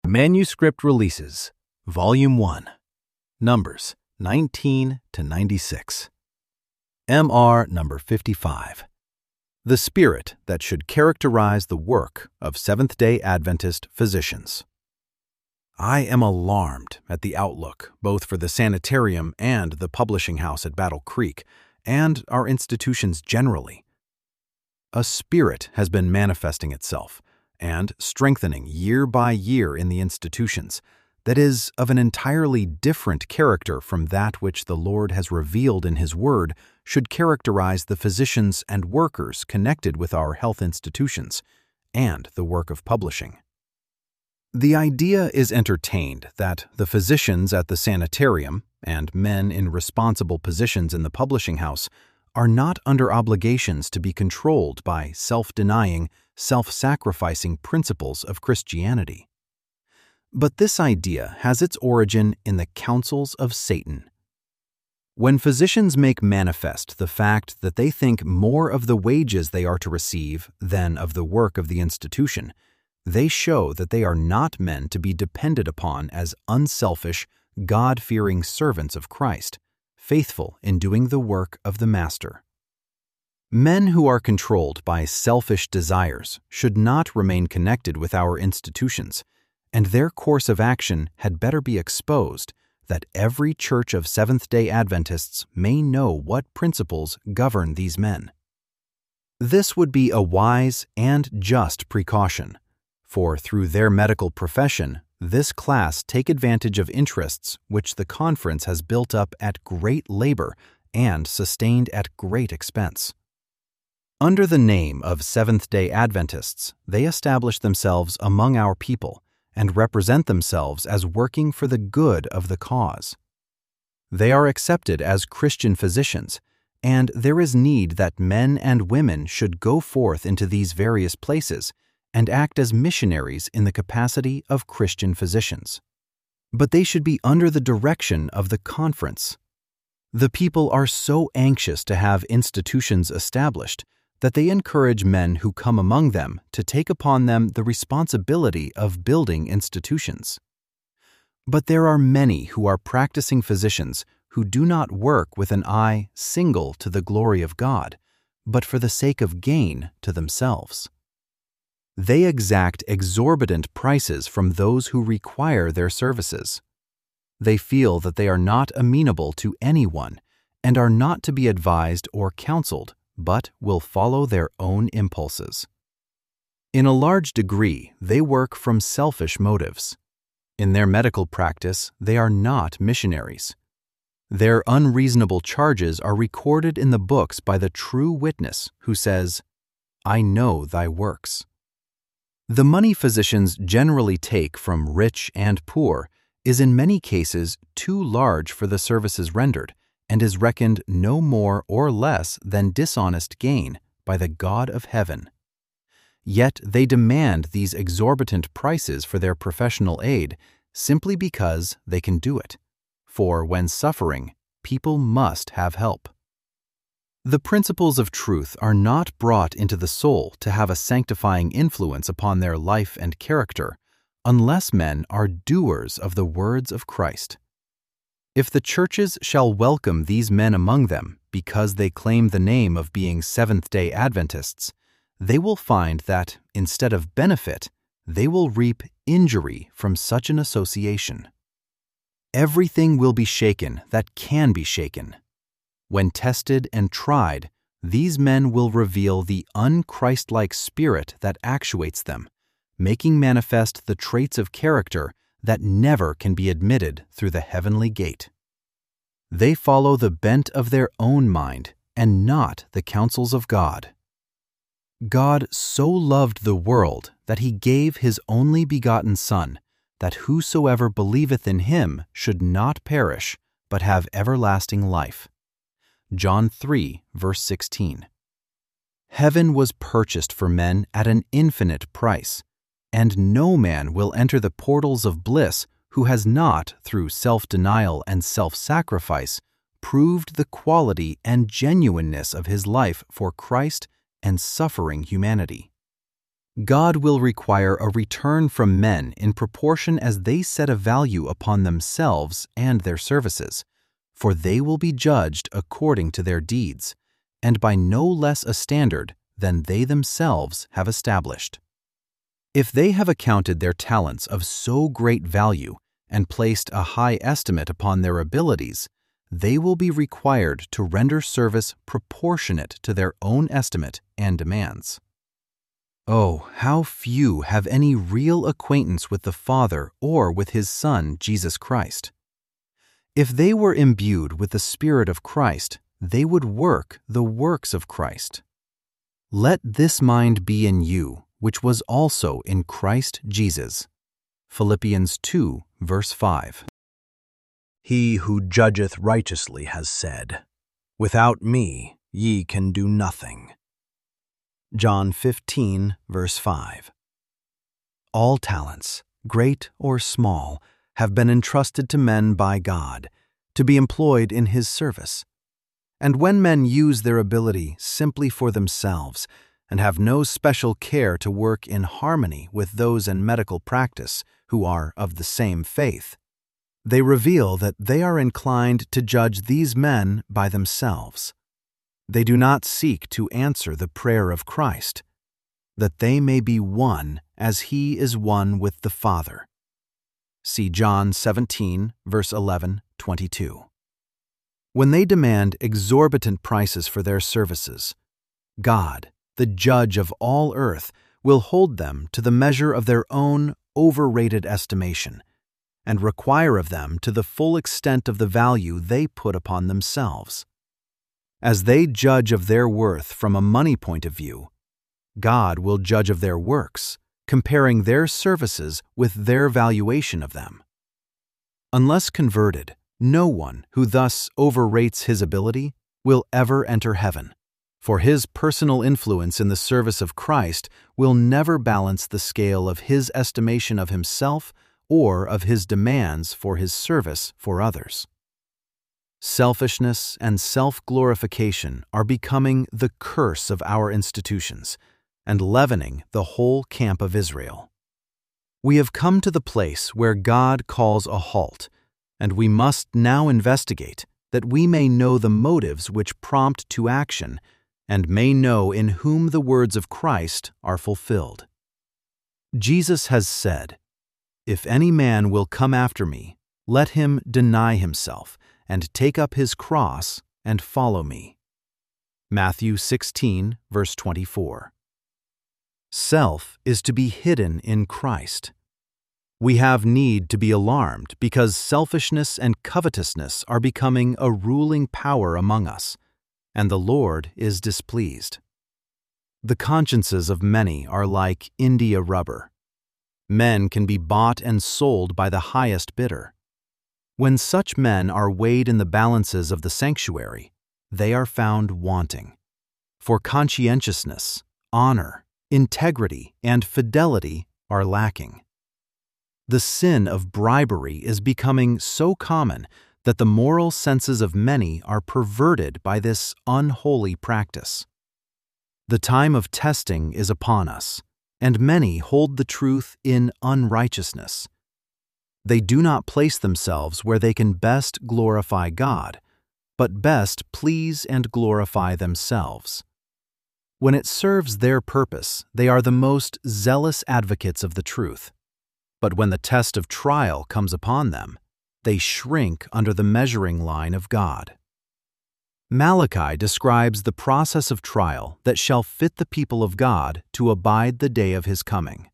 Manuscript Releases, Volume 1, Numbers 19 to 96. MR number 55. The Spirit that should characterize the work of Seventh-day Adventist physicians. I am alarmed at the outlook both for the sanitarium and the publishing house at Battle Creek, and our institutions generally. A spirit has been manifesting itself and strengthening year by year in the institutions that is of an entirely different character from that which the Lord has revealed in His Word should characterize the physicians and workers connected with our health institutions and the work of publishing. The idea is entertained that the physicians at the sanitarium and men in responsible positions in the publishing house are not under obligations to be controlled by self-denying, self-sacrificing principles of Christianity. But this idea has its origin in the counsels of Satan. When physicians make manifest the fact that they think more of the wages they are to receive than of the work of the institution, they show that they are not men to be depended upon as unselfish, God-fearing servants of Christ, faithful in doing the work of the Master. Men who are controlled by selfish desires should not remain connected with our institutions, and their course of action had better be exposed, that every church of Seventh-day Adventists may know what principles govern these men. This would be a wise and just precaution, for through their medical profession, this class take advantage of interests which the conference has built up at great labor and sustained at great expense. Under the name of Seventh-day Adventists, they establish themselves among our people and represent themselves as working for the good of the cause. They are accepted as Christian physicians, and there is need that men and women should go forth into these various places and act as missionaries in the capacity of Christian physicians. But they should be under the direction of the conference. The people are so anxious to have institutions established that they encourage men who come among them to take upon them the responsibility of building institutions. But there are many who are practicing physicians who do not work with an eye single to the glory of God, but for the sake of gain to themselves. They exact exorbitant prices from those who require their services. They feel that they are not amenable to anyone and are not to be advised or counseled, but will follow their own impulses. In a large degree, they work from selfish motives. In their medical practice, they are not missionaries. Their unreasonable charges are recorded in the books by the true witness who says, "I know thy works." The money physicians generally take from rich and poor is in many cases too large for the services rendered and is reckoned no more or less than dishonest gain by the God of heaven. Yet they demand these exorbitant prices for their professional aid simply because they can do it, for when suffering, people must have help. The principles of truth are not brought into the soul to have a sanctifying influence upon their life and character unless men are doers of the words of Christ. If the churches shall welcome these men among them because they claim the name of being Seventh-day Adventists, they will find that, instead of benefit, they will reap injury from such an association. Everything will be shaken that can be shaken. When tested and tried, these men will reveal the un-Christ-like spirit that actuates them, making manifest the traits of character that never can be admitted through the heavenly gate. They follow the bent of their own mind and not the counsels of God. God so loved the world that He gave His only begotten Son, that whosoever believeth in Him should not perish, but have everlasting life. John 3, verse 16. Heaven was purchased for men at an infinite price, and no man will enter the portals of bliss who has not, through self-denial and self-sacrifice, proved the quality and genuineness of his life for Christ and suffering humanity. God will require a return from men in proportion as they set a value upon themselves and their services, for they will be judged according to their deeds, and by no less a standard than they themselves have established. If they have accounted their talents of so great value and placed a high estimate upon their abilities, they will be required to render service proportionate to their own estimate and demands. Oh, how few have any real acquaintance with the Father or with His Son, Jesus Christ. If they were imbued with the Spirit of Christ, they would work the works of Christ. Let this mind be in you, which was also in Christ Jesus. Philippians 2, verse 5. He who judgeth righteously has said, "Without me ye can do nothing." John 15, verse 5. All talents, great or small, have been entrusted to men by God to be employed in His service. And when men use their ability simply for themselves and have no special care to work in harmony with those in medical practice who are of the same faith, they reveal that they are inclined to judge these men by themselves. They do not seek to answer the prayer of Christ, that they may be one as He is one with the Father. See John 17, verse 11, 22. When they demand exorbitant prices for their services, God, the judge of all earth, will hold them to the measure of their own overrated estimation and require of them to the full extent of the value they put upon themselves. As they judge of their worth from a money point of view, God will judge of their works, comparing their services with their valuation of them. Unless converted, no one who thus overrates his ability will ever enter heaven, for his personal influence in the service of Christ will never balance the scale of his estimation of himself or of his demands for his service for others. Selfishness and self-glorification are becoming the curse of our institutions and leavening the whole camp of Israel. We have come to the place where God calls a halt, and we must now investigate that we may know the motives which prompt to action and may know in whom the words of Christ are fulfilled. Jesus has said, "If any man will come after me, let him deny himself and take up his cross and follow me." Matthew 16, verse 24. Self is to be hidden in Christ. We have need to be alarmed because selfishness and covetousness are becoming a ruling power among us, and the Lord is displeased. The consciences of many are like India rubber. Men can be bought and sold by the highest bidder. When such men are weighed in the balances of the sanctuary, they are found wanting. For conscientiousness, honor, integrity, and fidelity are lacking. The sin of bribery is becoming so common that the moral senses of many are perverted by this unholy practice. The time of testing is upon us, and many hold the truth in unrighteousness. They do not place themselves where they can best glorify God, but best please and glorify themselves. When it serves their purpose, they are the most zealous advocates of the truth. But when the test of trial comes upon them, they shrink under the measuring line of God. Malachi describes the process of trial that shall fit the people of God to abide the day of His coming.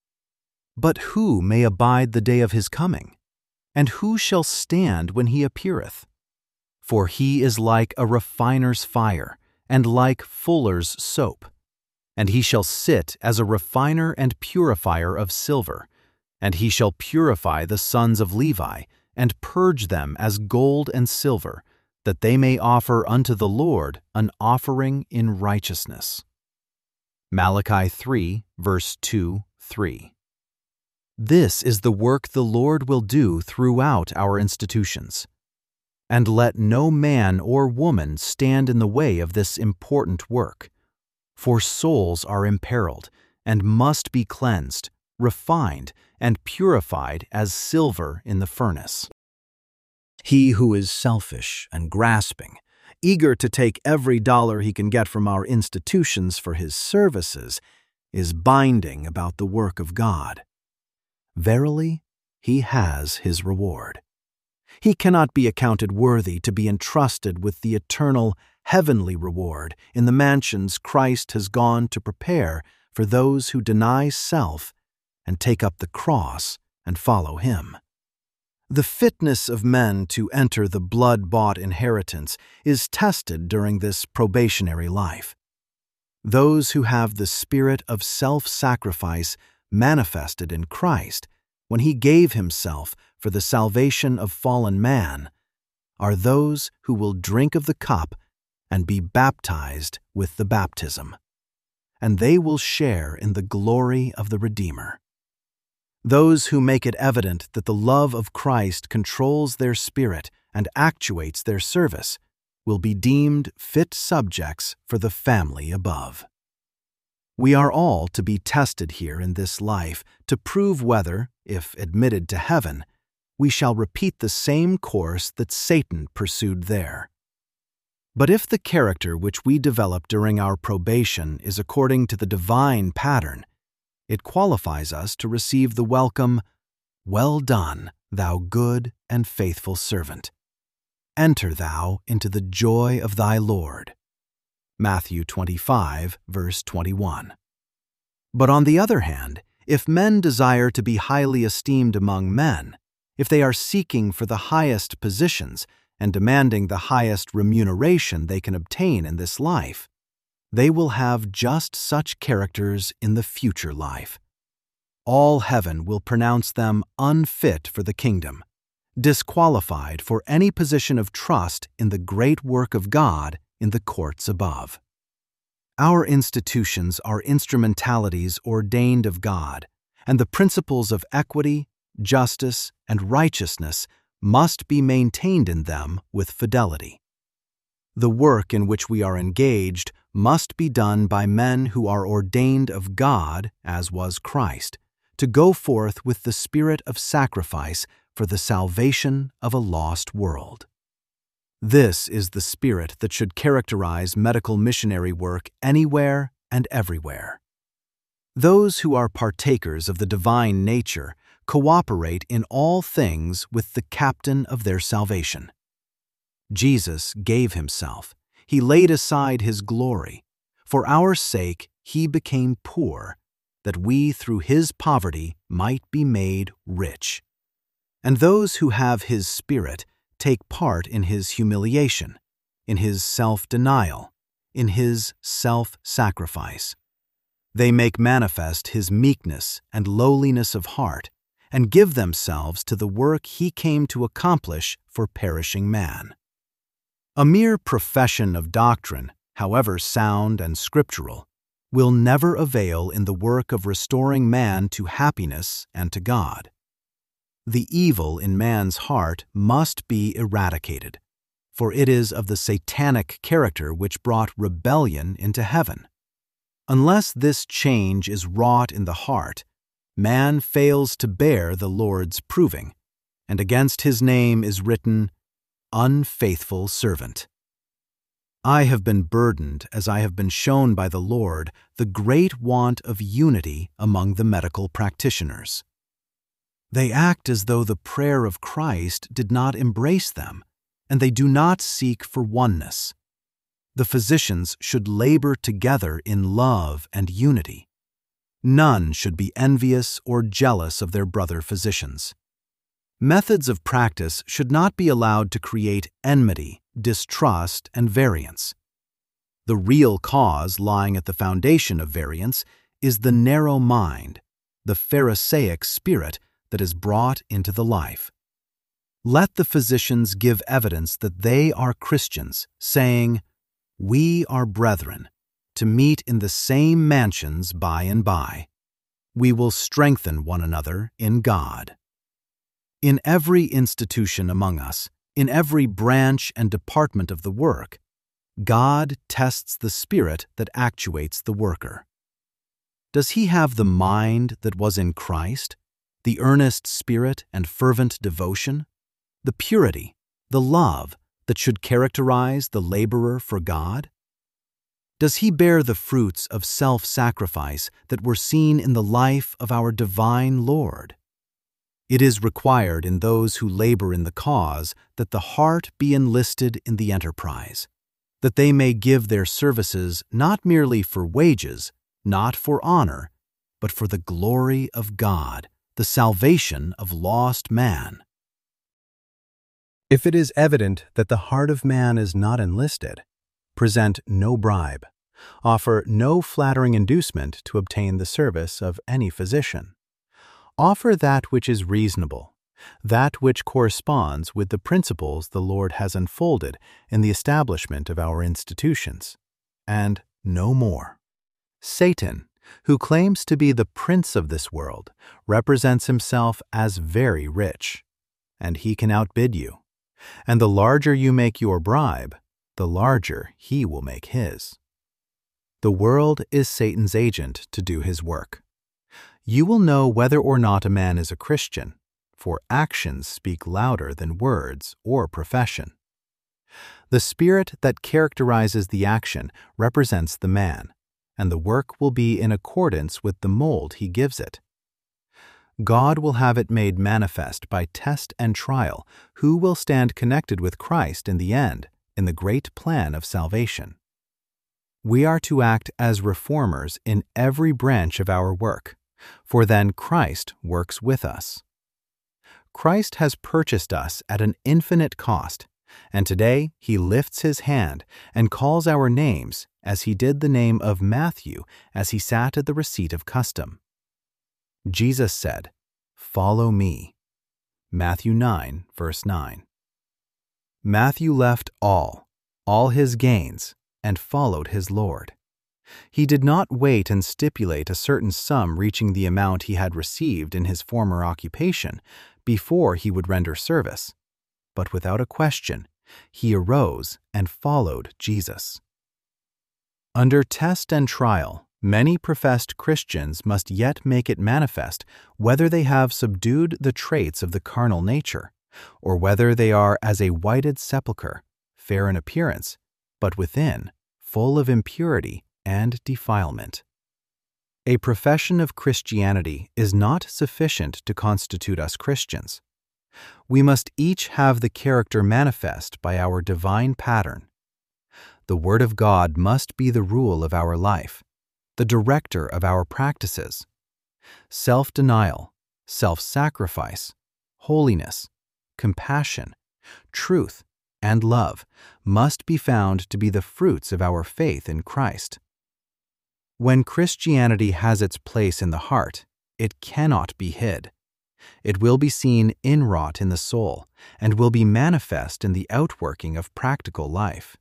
But who may abide the day of His coming? And who shall stand when He appeareth? For He is like a refiner's fire, and like fuller's soap. And He shall sit as a refiner and purifier of silver, and He shall purify the sons of Levi, and purge them as gold and silver, that they may offer unto the Lord an offering in righteousness. Malachi 3, verse 2, 3. This is the work the Lord will do throughout our institutions. And let no man or woman stand in the way of this important work, for souls are imperiled, and must be cleansed, refined, and purified as silver in the furnace. He who is selfish and grasping, eager to take every dollar he can get from our institutions for his services, is binding about the work of God. Verily, he has his reward. He cannot be accounted worthy to be entrusted with the eternal, heavenly reward in the mansions Christ has gone to prepare for those who deny self and take up the cross and follow him. The fitness of men to enter the blood-bought inheritance is tested during this probationary life. Those who have the spirit of self-sacrifice manifested in Christ when he gave himself for the salvation of fallen man are those who will drink of the cup and be baptized with the baptism, and they will share in the glory of the Redeemer. Those who make it evident that the love of Christ controls their spirit and actuates their service will be deemed fit subjects for the family above. We are all to be tested here in this life to prove whether, if admitted to heaven, we shall repeat the same course that Satan pursued there. But if the character which we develop during our probation is according to the divine pattern, it qualifies us to receive the welcome, "Well done, thou good and faithful servant. Enter thou into the joy of thy Lord." Matthew 25, verse 21. But on the other hand, if men desire to be highly esteemed among men, if they are seeking for the highest positions and demanding the highest remuneration they can obtain in this life, they will have just such characters in the future life. All heaven will pronounce them unfit for the kingdom, disqualified for any position of trust in the great work of God in the courts above. Our institutions are instrumentalities ordained of God, and the principles of equity, justice, and righteousness must be maintained in them with fidelity. The work in which we are engaged must be done by men who are ordained of God, as was Christ, to go forth with the spirit of sacrifice for the salvation of a lost world. This is the spirit that should characterize medical missionary work anywhere and everywhere. Those who are partakers of the divine nature cooperate in all things with the captain of their salvation. Jesus gave himself. He laid aside his glory. For our sake he became poor, that we through his poverty might be made rich. And those who have his Spirit take part in his humiliation, in his self-denial, in his self-sacrifice. They make manifest his meekness and lowliness of heart, and give themselves to the work he came to accomplish for perishing man. A mere profession of doctrine, however sound and scriptural, will never avail in the work of restoring man to happiness and to God. The evil in man's heart must be eradicated, for it is of the satanic character which brought rebellion into heaven. Unless this change is wrought in the heart, man fails to bear the Lord's proving, and against his name is written, "Unfaithful servant." I have been burdened, as I have been shown by the Lord, the great want of unity among the medical practitioners. They act as though the prayer of Christ did not embrace them, and they do not seek for oneness. The physicians should labor together in love and unity. None should be envious or jealous of their brother physicians. Methods of practice should not be allowed to create enmity, distrust, and variance. The real cause lying at the foundation of variance is the narrow mind, the Pharisaic spirit that is brought into the life. Let the physicians give evidence that they are Christians, saying, "We are brethren, to meet in the same mansions by and by. We will strengthen one another in God." In every institution among us, in every branch and department of the work, God tests the spirit that actuates the worker. Does he have the mind that was in Christ, the earnest spirit and fervent devotion, the purity, the love that should characterize the laborer for God? Does he bear the fruits of self-sacrifice that were seen in the life of our divine Lord? It is required in those who labor in the cause that the heart be enlisted in the enterprise, that they may give their services not merely for wages, not for honor, but for the glory of God, the salvation of lost man. If it is evident that the heart of man is not enlisted, present no bribe, offer no flattering inducement to obtain the service of any physician. Offer that which is reasonable, that which corresponds with the principles the Lord has unfolded in the establishment of our institutions, and no more. Satan, who claims to be the prince of this world, represents himself as very rich, and he can outbid you. And the larger you make your bribe, the larger he will make his. The world is Satan's agent to do his work. You will know whether or not a man is a Christian, for actions speak louder than words or profession. The spirit that characterizes the action represents the man, and the work will be in accordance with the mold he gives it. God will have it made manifest by test and trial who will stand connected with Christ in the end in the great plan of salvation. We are to act as reformers in every branch of our work, for then Christ works with us. Christ has purchased us at an infinite cost, and today he lifts his hand and calls our names as he did the name of Matthew as he sat at the receipt of custom. Jesus said, "Follow me." Matthew 9, verse 9. Matthew left all his gains, and followed his Lord. He did not wait and stipulate a certain sum reaching the amount he had received in his former occupation before he would render service, but without a question, he arose and followed Jesus. Under test and trial, many professed Christians must yet make it manifest whether they have subdued the traits of the carnal nature, or whether they are as a whited sepulchre, fair in appearance, but within, full of impurity and defilement. A profession of Christianity is not sufficient to constitute us Christians. We must each have the character manifest by our divine pattern. The Word of God must be the rule of our life, the director of our practices. Self-denial, self-sacrifice, holiness, compassion, truth, and love must be found to be the fruits of our faith in Christ. When Christianity has its place in the heart, it cannot be hid. It will be seen inwrought in the soul and will be manifest in the outworking of practical life.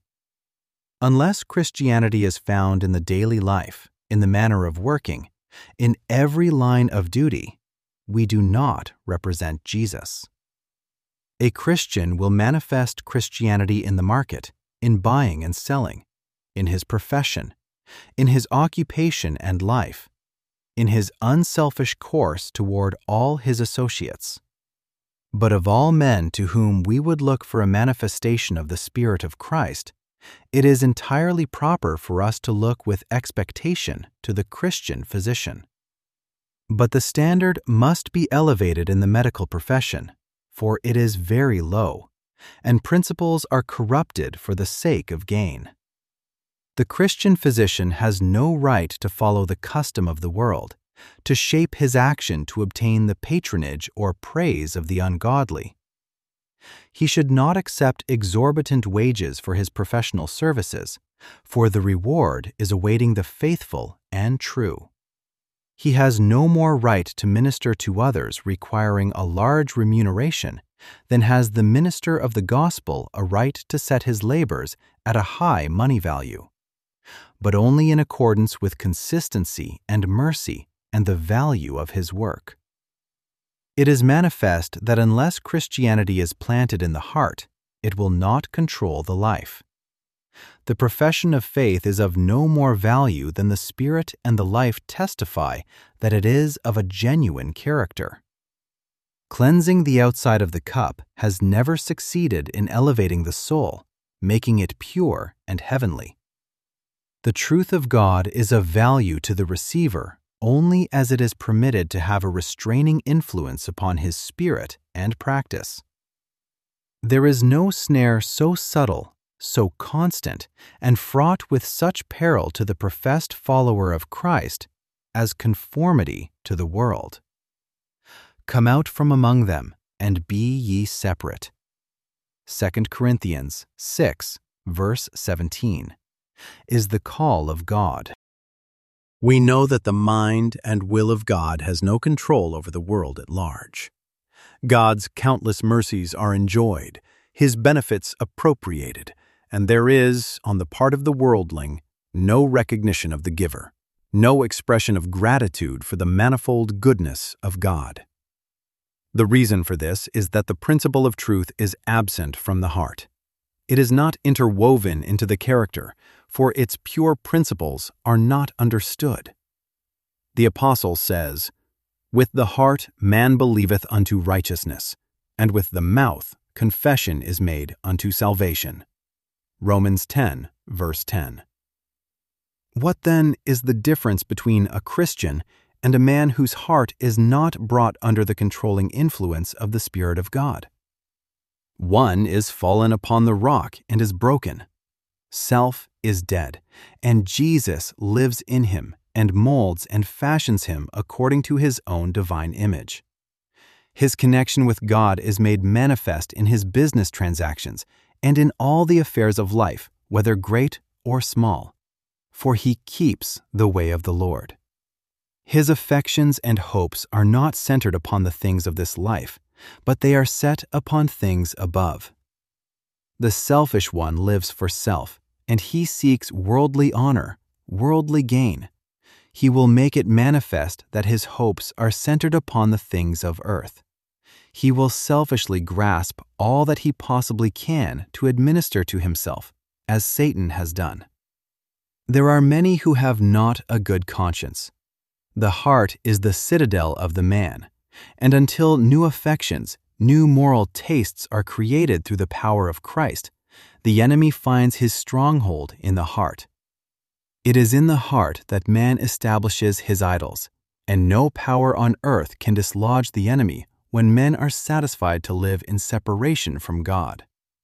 Unless Christianity is found in the daily life, in the manner of working, in every line of duty, we do not represent Jesus. A Christian will manifest Christianity in the market, in buying and selling, in his profession, in his occupation and life, in his unselfish course toward all his associates. But of all men to whom we would look for a manifestation of the Spirit of Christ, it is entirely proper for us to look with expectation to the Christian physician. But the standard must be elevated in the medical profession, for it is very low, and principles are corrupted for the sake of gain. The Christian physician has no right to follow the custom of the world, to shape his action to obtain the patronage or praise of the ungodly. He should not accept exorbitant wages for his professional services, for the reward is awaiting the faithful and true. He has no more right to minister to others requiring a large remuneration than has the minister of the gospel a right to set his labors at a high money value, but only in accordance with consistency and mercy and the value of his work. It is manifest that unless Christianity is planted in the heart, it will not control the life. The profession of faith is of no more value than the spirit and the life testify that it is of a genuine character. Cleansing the outside of the cup has never succeeded in elevating the soul, making it pure and heavenly. The truth of God is of value to the receiver only as it is permitted to have a restraining influence upon his spirit and practice. There is no snare so subtle, so constant, and fraught with such peril to the professed follower of Christ as conformity to the world. Come out from among them, and be ye separate. 2 Corinthians 6, verse 17, is the call of God. We know that the mind and will of God has no control over the world at large. God's countless mercies are enjoyed, his benefits appropriated, and there is, on the part of the worldling, no recognition of the giver, no expression of gratitude for the manifold goodness of God. The reason for this is that the principle of truth is absent from the heart. It is not interwoven into the character, for its pure principles are not understood. The Apostle says, "With the heart man believeth unto righteousness, and with the mouth confession is made unto salvation." Romans 10, verse 10. What then is the difference between a Christian and a man whose heart is not brought under the controlling influence of the Spirit of God? One is fallen upon the rock and is broken. Self is dead, and Jesus lives in him and molds and fashions him according to his own divine image. His connection with God is made manifest in his business transactions and in all the affairs of life, whether great or small, for he keeps the way of the Lord. His affections and hopes are not centered upon the things of this life, but they are set upon things above. The selfish one lives for self, and he seeks worldly honor, worldly gain. He will make it manifest that his hopes are centered upon the things of earth. He will selfishly grasp all that he possibly can to administer to himself, as Satan has done. There are many who have not a good conscience. The heart is the citadel of the man, and until new affections, new moral tastes are created through the power of Christ, the enemy finds his stronghold in the heart. It is in the heart that man establishes his idols, and no power on earth can dislodge the enemy when men are satisfied to live in separation from God.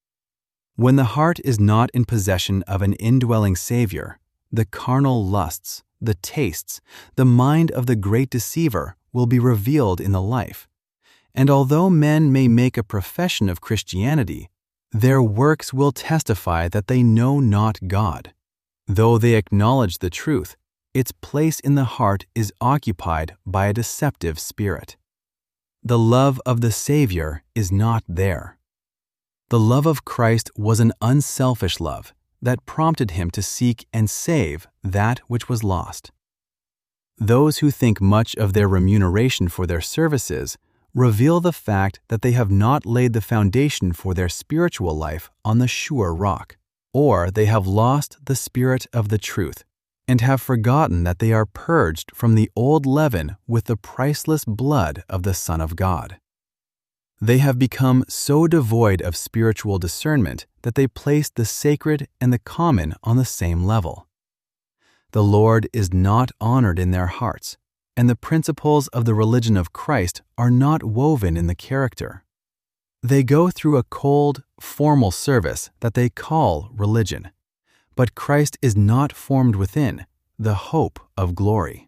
When the heart is not in possession of an indwelling Savior, the carnal lusts, the tastes, the mind of the great deceiver will be revealed in the life. And although men may make a profession of Christianity, their works will testify that they know not God. Though they acknowledge the truth, its place in the heart is occupied by a deceptive spirit. The love of the Savior is not there. The love of Christ was an unselfish love that prompted him to seek and save that which was lost. Those who think much of their remuneration for their services reveal the fact that they have not laid the foundation for their spiritual life on the sure rock, or they have lost the spirit of the truth and have forgotten that they are purged from the old leaven with the priceless blood of the Son of God. They have become so devoid of spiritual discernment that they place the sacred and the common on the same level. The Lord is not honored in their hearts, and the principles of the religion of Christ are not woven in the character. They go through a cold, formal service that they call religion, but Christ is not formed within, the hope of glory.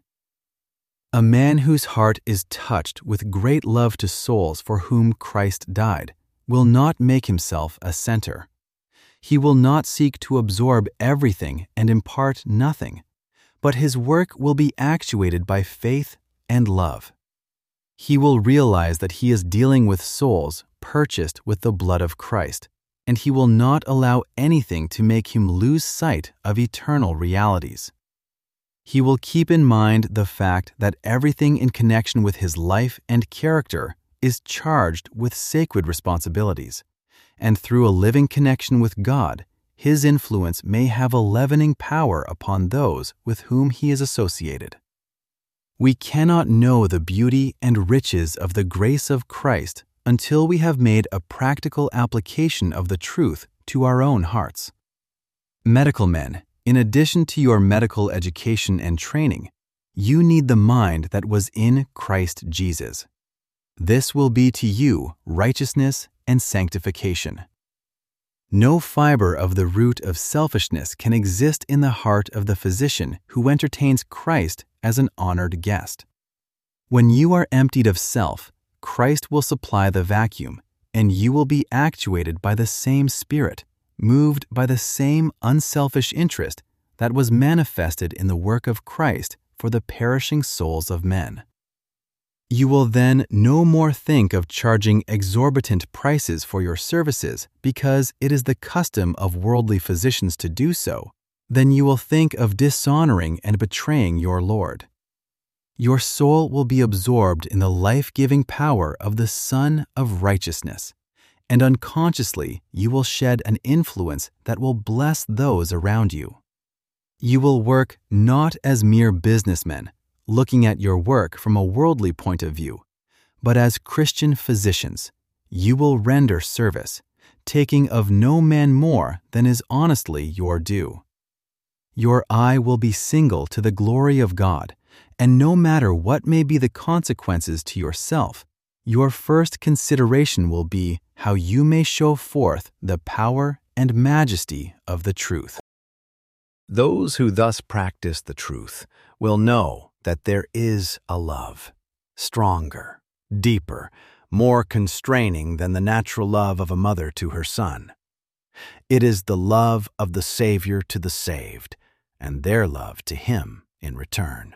A man whose heart is touched with great love to souls for whom Christ died will not make himself a center. He will not seek to absorb everything and impart nothing, but his work will be actuated by faith and love. He will realize that he is dealing with souls purchased with the blood of Christ, and he will not allow anything to make him lose sight of eternal realities. He will keep in mind the fact that everything in connection with his life and character is charged with sacred responsibilities, and through a living connection with God, his influence may have a leavening power upon those with whom he is associated. We cannot know the beauty and riches of the grace of Christ until we have made a practical application of the truth to our own hearts. Medical men, in addition to your medical education and training, you need the mind that was in Christ Jesus. This will be to you righteousness and sanctification. No fiber of the root of selfishness can exist in the heart of the physician who entertains Christ as an honored guest. When you are emptied of self, Christ will supply the vacuum, and you will be actuated by the same Spirit, moved by the same unselfish interest that was manifested in the work of Christ for the perishing souls of men. You will then no more think of charging exorbitant prices for your services because it is the custom of worldly physicians to do so, than you will think of dishonoring and betraying your Lord. Your soul will be absorbed in the life-giving power of the Sun of Righteousness, and unconsciously you will shed an influence that will bless those around you. You will work not as mere businessmen, looking at your work from a worldly point of view, but as Christian physicians. You will render service, taking of no man more than is honestly your due. Your eye will be single to the glory of God, and no matter what may be the consequences to yourself, your first consideration will be how you may show forth the power and majesty of the truth. Those who thus practice the truth will know that there is a love, stronger, deeper, more constraining than the natural love of a mother to her son. It is the love of the Savior to the saved, and their love to him in return.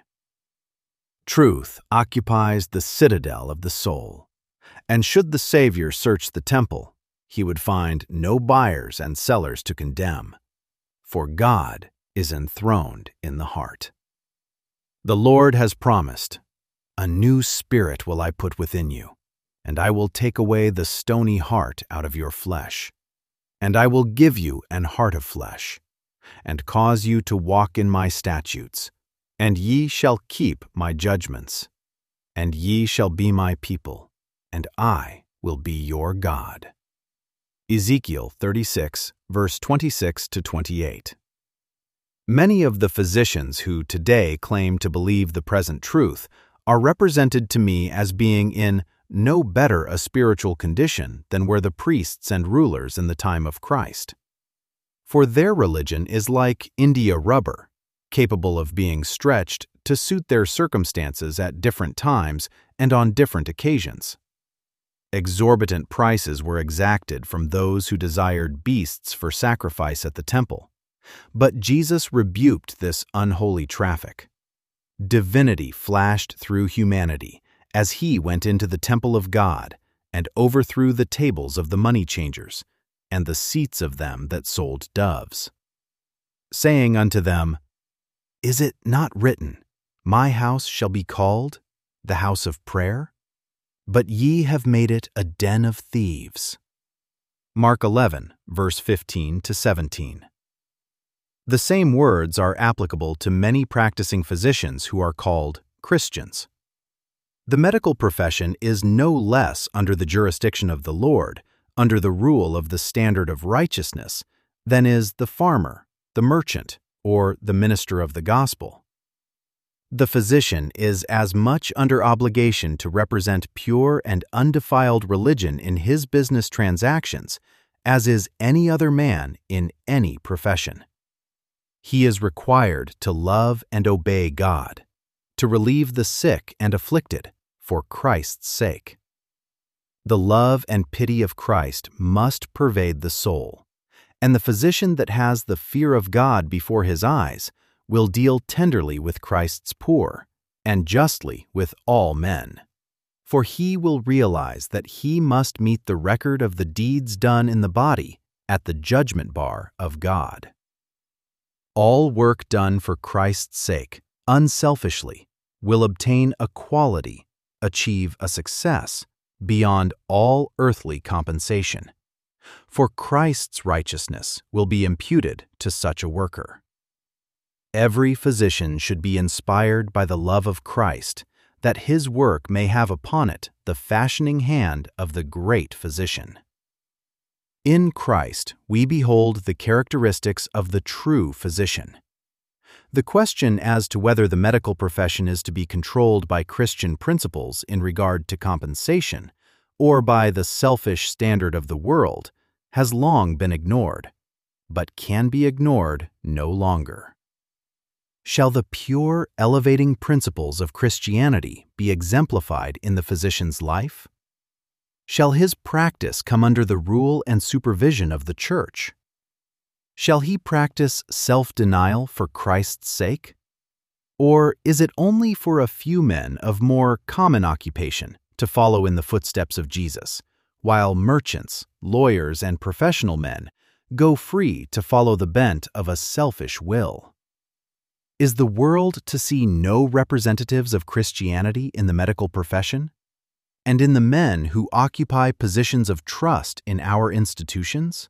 Truth occupies the citadel of the soul, and should the Savior search the temple, he would find no buyers and sellers to condemn, for God is enthroned in the heart. The Lord has promised, "A new spirit will I put within you, and I will take away the stony heart out of your flesh, and I will give you an heart of flesh, and cause you to walk in my statutes, and ye shall keep my judgments, and ye shall be my people, and I will be your God." Ezekiel 36, verse 26 to 28. Many of the physicians who today claim to believe the present truth are represented to me as being in no better a spiritual condition than were the priests and rulers in the time of Christ. For their religion is like India rubber, capable of being stretched to suit their circumstances at different times and on different occasions. Exorbitant prices were exacted from those who desired beasts for sacrifice at the temple, but Jesus rebuked this unholy traffic. Divinity flashed through humanity as he went into the temple of God and overthrew the tables of the money changers and the seats of them that sold doves, saying unto them, "Is it not written, My house shall be called the house of prayer? But ye have made it a den of thieves." Mark 11, verse 15 to 17. The same words are applicable to many practicing physicians who are called Christians. The medical profession is no less under the jurisdiction of the Lord, under the rule of the standard of righteousness, than is the farmer, the merchant, or the minister of the gospel. The physician is as much under obligation to represent pure and undefiled religion in his business transactions as is any other man in any profession. He is required to love and obey God, to relieve the sick and afflicted for Christ's sake. The love and pity of Christ must pervade the soul, and the physician that has the fear of God before his eyes will deal tenderly with Christ's poor and justly with all men. For he will realize that he must meet the record of the deeds done in the body at the judgment bar of God. All work done for Christ's sake, unselfishly, will obtain a quality, achieve a success, beyond all earthly compensation, for Christ's righteousness will be imputed to such a worker. Every physician should be inspired by the love of Christ, that his work may have upon it the fashioning hand of the great physician. In Christ, we behold the characteristics of the true physician. The question as to whether the medical profession is to be controlled by Christian principles in regard to compensation or by the selfish standard of the world has long been ignored, but can be ignored no longer. Shall the pure, elevating principles of Christianity be exemplified in the physician's life? Shall his practice come under the rule and supervision of the Church? Shall he practice self-denial for Christ's sake? Or is it only for a few men of more common occupation to follow in the footsteps of Jesus, while merchants, lawyers, and professional men go free to follow the bent of a selfish will? Is the world to see no representatives of Christianity in the medical profession, and in the men who occupy positions of trust in our institutions?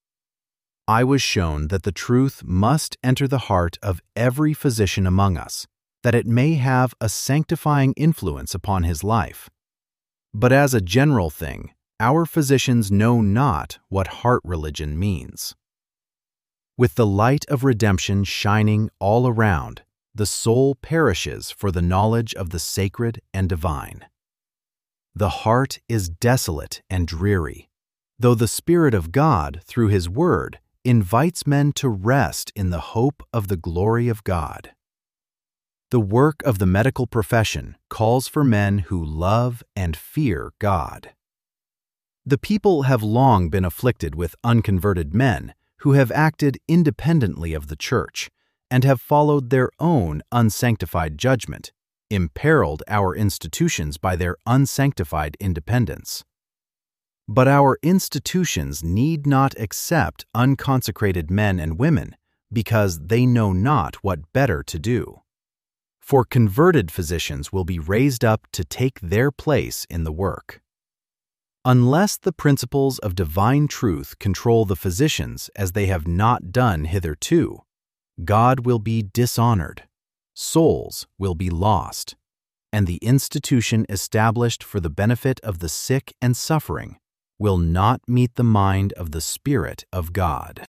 I was shown that the truth must enter the heart of every physician among us, that it may have a sanctifying influence upon his life. But as a general thing, our physicians know not what heart religion means. With the light of redemption shining all around, the soul perishes for the knowledge of the sacred and divine. The heart is desolate and dreary, though the Spirit of God, through His Word, invites men to rest in the hope of the glory of God. The work of the medical profession calls for men who love and fear God. The people have long been afflicted with unconverted men who have acted independently of the Church and have followed their own unsanctified judgment, imperiled our institutions by their unsanctified independence. But our institutions need not accept unconsecrated men and women because they know not what better to do. For converted physicians will be raised up to take their place in the work. Unless the principles of divine truth control the physicians as they have not done hitherto, God will be dishonored, souls will be lost, and the institution established for the benefit of the sick and suffering will not meet the mind of the Spirit of God.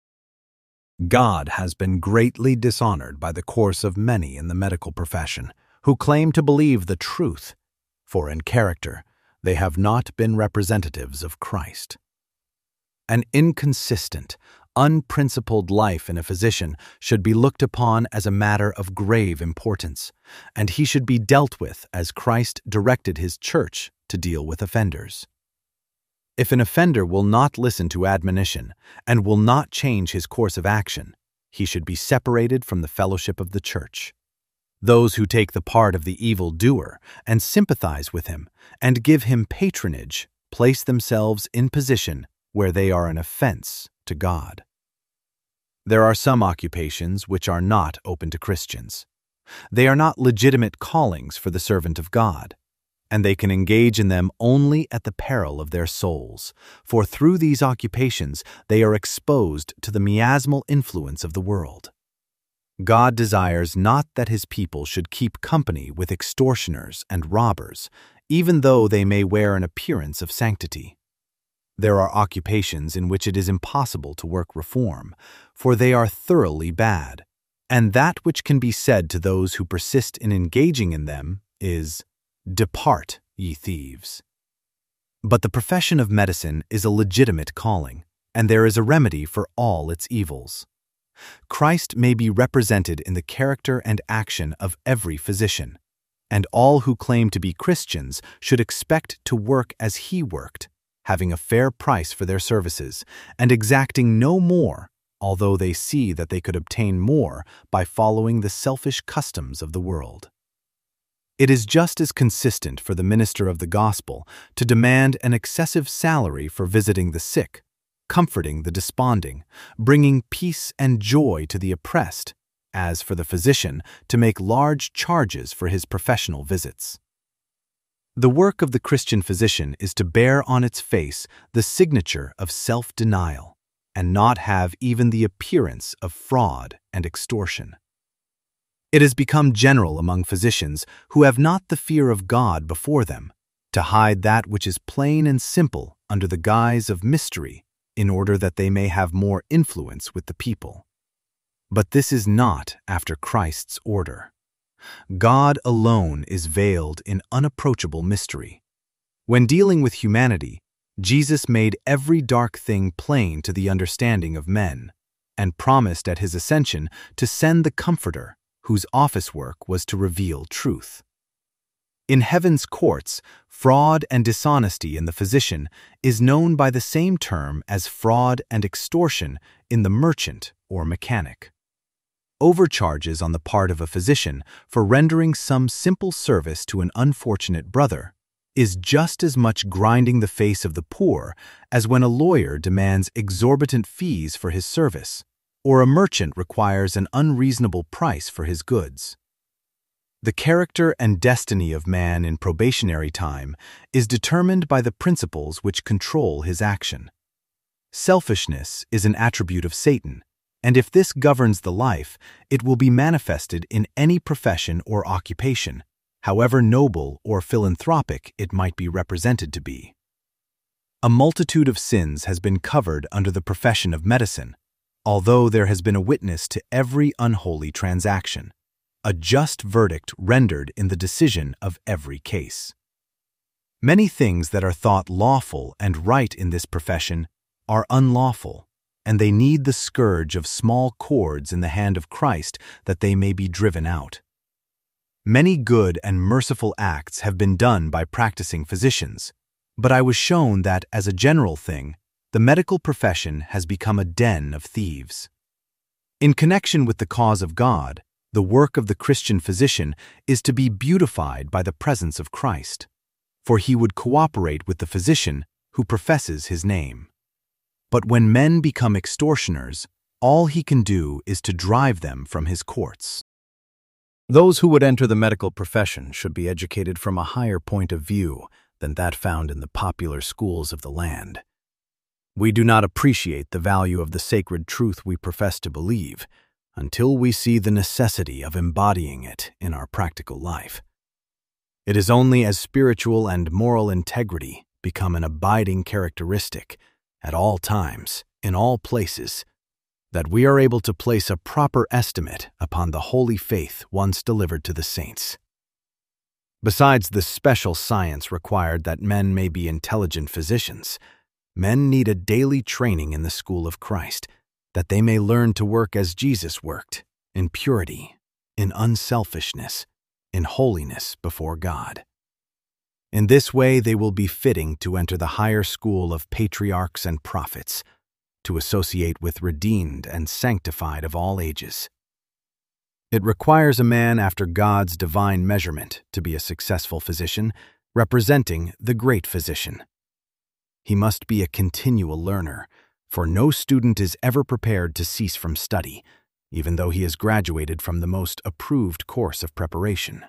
God has been greatly dishonored by the course of many in the medical profession who claim to believe the truth, for in character they have not been representatives of Christ. An inconsistent, unprincipled life in a physician should be looked upon as a matter of grave importance, and he should be dealt with as Christ directed His Church to deal with offenders. If an offender will not listen to admonition and will not change his course of action, he should be separated from the fellowship of the Church. Those who take the part of the evil doer and sympathize with him and give him patronage place themselves in position where they are an offense to God. There are some occupations which are not open to Christians. They are not legitimate callings for the servant of God, and they can engage in them only at the peril of their souls, for through these occupations they are exposed to the miasmal influence of the world. God desires not that His people should keep company with extortioners and robbers, even though they may wear an appearance of sanctity. There are occupations in which it is impossible to work reform, for they are thoroughly bad, and that which can be said to those who persist in engaging in them is, "Depart, ye thieves." But the profession of medicine is a legitimate calling, and there is a remedy for all its evils. Christ may be represented in the character and action of every physician, and all who claim to be Christians should expect to work as He worked, having a fair price for their services, and exacting no more, although they see that they could obtain more by following the selfish customs of the world. It is just as consistent for the minister of the gospel to demand an excessive salary for visiting the sick, comforting the desponding, bringing peace and joy to the oppressed, as for the physician to make large charges for his professional visits. The work of the Christian physician is to bear on its face the signature of self-denial and not have even the appearance of fraud and extortion. It has become general among physicians who have not the fear of God before them to hide that which is plain and simple under the guise of mystery in order that they may have more influence with the people. But this is not after Christ's order. God alone is veiled in unapproachable mystery. When dealing with humanity, Jesus made every dark thing plain to the understanding of men, and promised at his ascension to send the Comforter, whose office work was to reveal truth. In heaven's courts, fraud and dishonesty in the physician is known by the same term as fraud and extortion in the merchant or mechanic. Overcharges on the part of a physician for rendering some simple service to an unfortunate brother is just as much grinding the face of the poor as when a lawyer demands exorbitant fees for his service, or a merchant requires an unreasonable price for his goods. The character and destiny of man in probationary time is determined by the principles which control his action. Selfishness is an attribute of Satan, and if this governs the life, it will be manifested in any profession or occupation, however noble or philanthropic it might be represented to be. A multitude of sins has been covered under the profession of medicine, although there has been a witness to every unholy transaction, a just verdict rendered in the decision of every case. Many things that are thought lawful and right in this profession are unlawful, and they need the scourge of small cords in the hand of Christ that they may be driven out. Many good and merciful acts have been done by practicing physicians, but I was shown that, as a general thing, the medical profession has become a den of thieves. In connection with the cause of God, the work of the Christian physician is to be beautified by the presence of Christ, for he would cooperate with the physician who professes his name. But when men become extortioners, all he can do is to drive them from his courts. Those who would enter the medical profession should be educated from a higher point of view than that found in the popular schools of the land. We do not appreciate the value of the sacred truth we profess to believe until we see the necessity of embodying it in our practical life. It is only as spiritual and moral integrity become an abiding characteristic at all times, in all places, that we are able to place a proper estimate upon the holy faith once delivered to the saints. Besides the special science required that men may be intelligent physicians, men need a daily training in the school of Christ, that they may learn to work as Jesus worked, in purity, in unselfishness, in holiness before God. In this way they will be fitting to enter the higher school of patriarchs and prophets, to associate with redeemed and sanctified of all ages. It requires a man after God's divine measurement to be a successful physician, representing the great physician. He must be a continual learner, for no student is ever prepared to cease from study, even though he has graduated from the most approved course of preparation.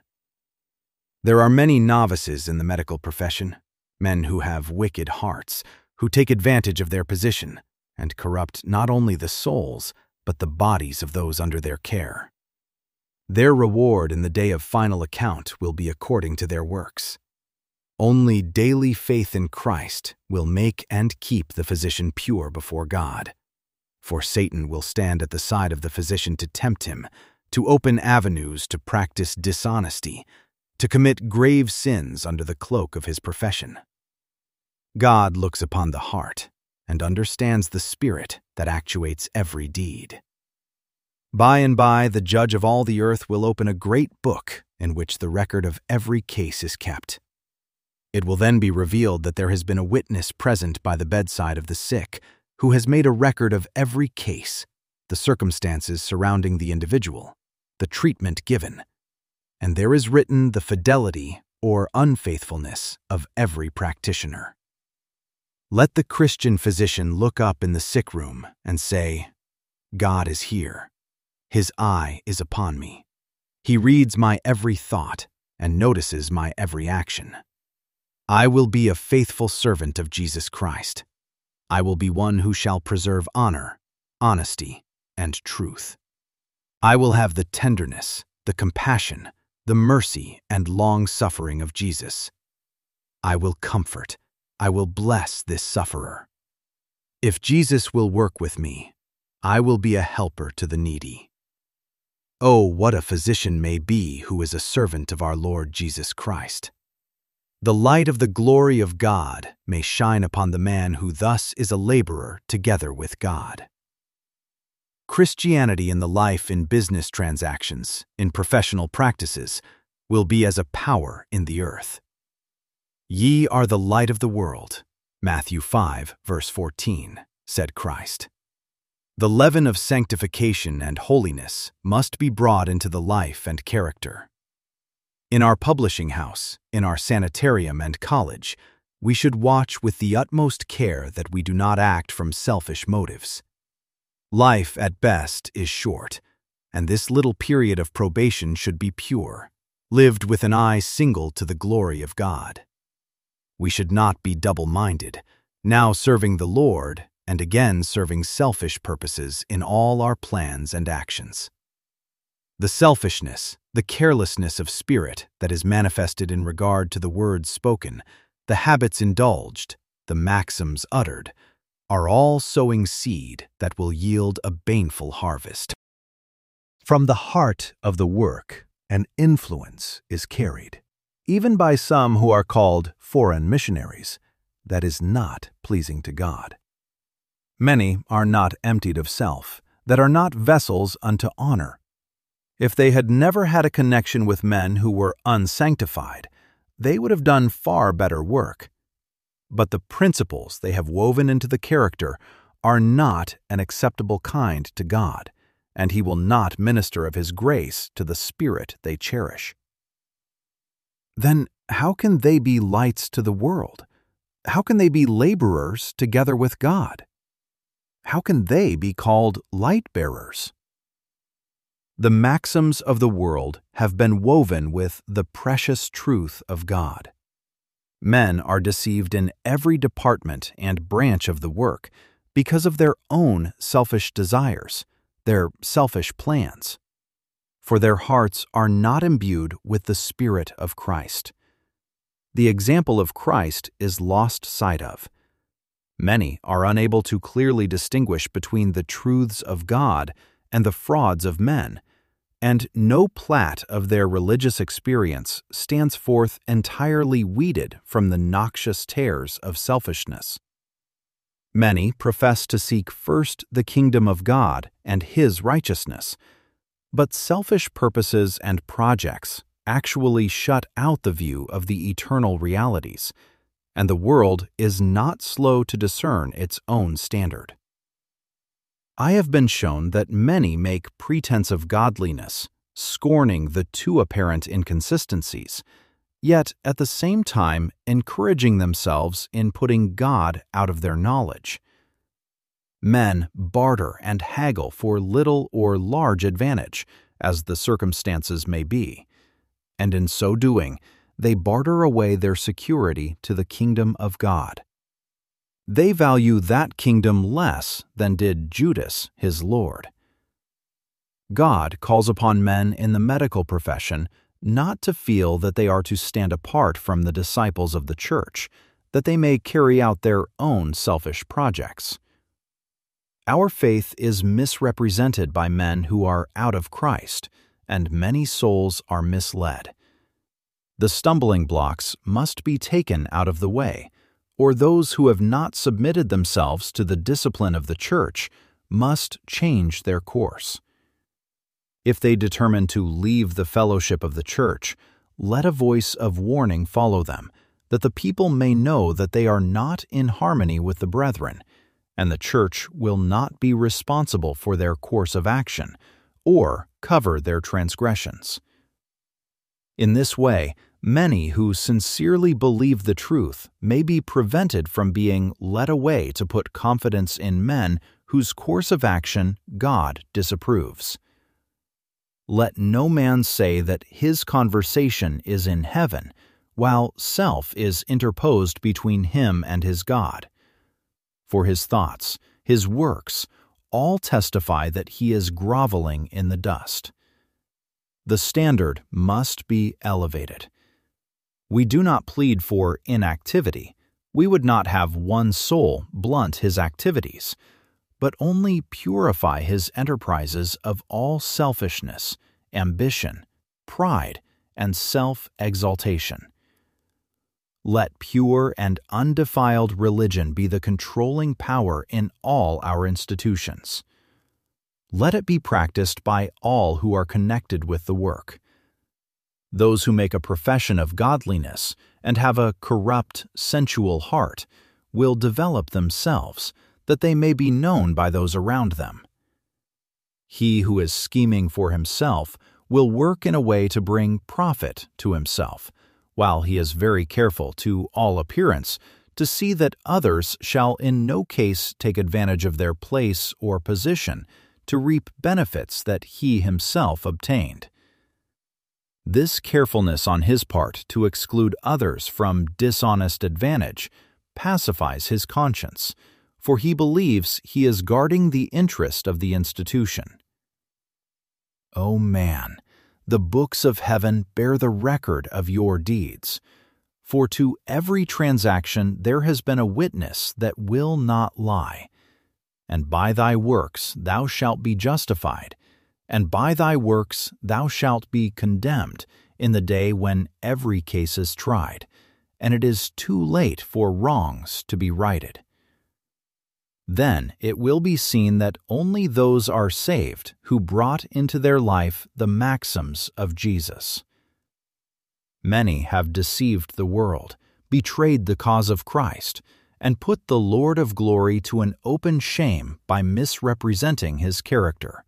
There are many novices in the medical profession, men who have wicked hearts, who take advantage of their position and corrupt not only the souls, but the bodies of those under their care. Their reward in the day of final account will be according to their works. Only daily faith in Christ will make and keep the physician pure before God, for Satan will stand at the side of the physician to tempt him, to open avenues to practice dishonesty, to commit grave sins under the cloak of his profession. God looks upon the heart and understands the spirit that actuates every deed. By and by, the judge of all the earth will open a great book in which the record of every case is kept. It will then be revealed that there has been a witness present by the bedside of the sick who has made a record of every case, the circumstances surrounding the individual, the treatment given, and there is written the fidelity or unfaithfulness of every practitioner. Let the Christian physician look up in the sick room and say, God is here. His eye is upon me. He reads my every thought and notices my every action. I will be a faithful servant of Jesus Christ. I will be one who shall preserve honor, honesty, and truth. I will have the tenderness, the compassion, the mercy, and long-suffering of Jesus. I will comfort, I will bless this sufferer. If Jesus will work with me, I will be a helper to the needy. Oh, what a physician may be who is a servant of our Lord Jesus Christ. The light of the glory of God may shine upon the man who thus is a laborer together with God. Christianity in the life in business transactions, in professional practices, will be as a power in the earth. Ye are the light of the world, Matthew 5, verse 14, said Christ. The leaven of sanctification and holiness must be brought into the life and character. In our publishing house, in our sanitarium and college, we should watch with the utmost care that we do not act from selfish motives. Life, at best, is short, and this little period of probation should be pure, lived with an eye single to the glory of God. We should not be double-minded, now serving the Lord and again serving selfish purposes in all our plans and actions. The selfishness, the carelessness of spirit that is manifested in regard to the words spoken, the habits indulged, the maxims uttered, are all sowing seed that will yield a baneful harvest. From the heart of the work, an influence is carried, even by some who are called foreign missionaries, that is not pleasing to God. Many are not emptied of self, that are not vessels unto honor. If they had never had a connection with men who were unsanctified, they would have done far better work. But the principles they have woven into the character are not an acceptable kind to God, and He will not minister of His grace to the spirit they cherish. Then how can they be lights to the world? How can they be laborers together with God? How can they be called light-bearers? The maxims of the world have been woven with the precious truth of God. Men are deceived in every department and branch of the work because of their own selfish desires, their selfish plans. For their hearts are not imbued with the Spirit of Christ. The example of Christ is lost sight of. Many are unable to clearly distinguish between the truths of God and the frauds of men, and no plat of their religious experience stands forth entirely weeded from the noxious tares of selfishness. Many profess to seek first the kingdom of God and His righteousness, but selfish purposes and projects actually shut out the view of the eternal realities, and the world is not slow to discern its own standard. I have been shown that many make pretense of godliness, scorning the too apparent inconsistencies, yet at the same time encouraging themselves in putting God out of their knowledge. Men barter and haggle for little or large advantage, as the circumstances may be, and in so doing, they barter away their security to the kingdom of God. They value that kingdom less than did Judas his Lord. God calls upon men in the medical profession not to feel that they are to stand apart from the disciples of the church, that they may carry out their own selfish projects. Our faith is misrepresented by men who are out of Christ, and many souls are misled. The stumbling blocks must be taken out of the way, or those who have not submitted themselves to the discipline of the church must change their course. If they determine to leave the fellowship of the church, let a voice of warning follow them, that the people may know that they are not in harmony with the brethren, and the church will not be responsible for their course of action, or cover their transgressions. In this way, many who sincerely believe the truth may be prevented from being led away to put confidence in men whose course of action God disapproves. Let no man say that his conversation is in heaven while self is interposed between him and his God. For his thoughts, his works, all testify that he is groveling in the dust. The standard must be elevated. We do not plead for inactivity. We would not have one soul blunt his activities, but only purify his enterprises of all selfishness, ambition, pride, and self-exaltation. Let pure and undefiled religion be the controlling power in all our institutions. Let it be practiced by all who are connected with the work. Those who make a profession of godliness and have a corrupt, sensual heart will develop themselves, that they may be known by those around them. He who is scheming for himself will work in a way to bring profit to himself, while he is very careful to all appearance to see that others shall in no case take advantage of their place or position to reap benefits that he himself obtained. This carefulness on his part to exclude others from dishonest advantage pacifies his conscience, for he believes he is guarding the interest of the institution. O man, the books of heaven bear the record of your deeds, for to every transaction there has been a witness that will not lie. And by thy works thou shalt be justified, and by thy works thou shalt be condemned in the day when every case is tried, and it is too late for wrongs to be righted. Then it will be seen that only those are saved who brought into their life the maxims of Jesus. Many have deceived the world, betrayed the cause of Christ, and put the Lord of glory to an open shame by misrepresenting his character.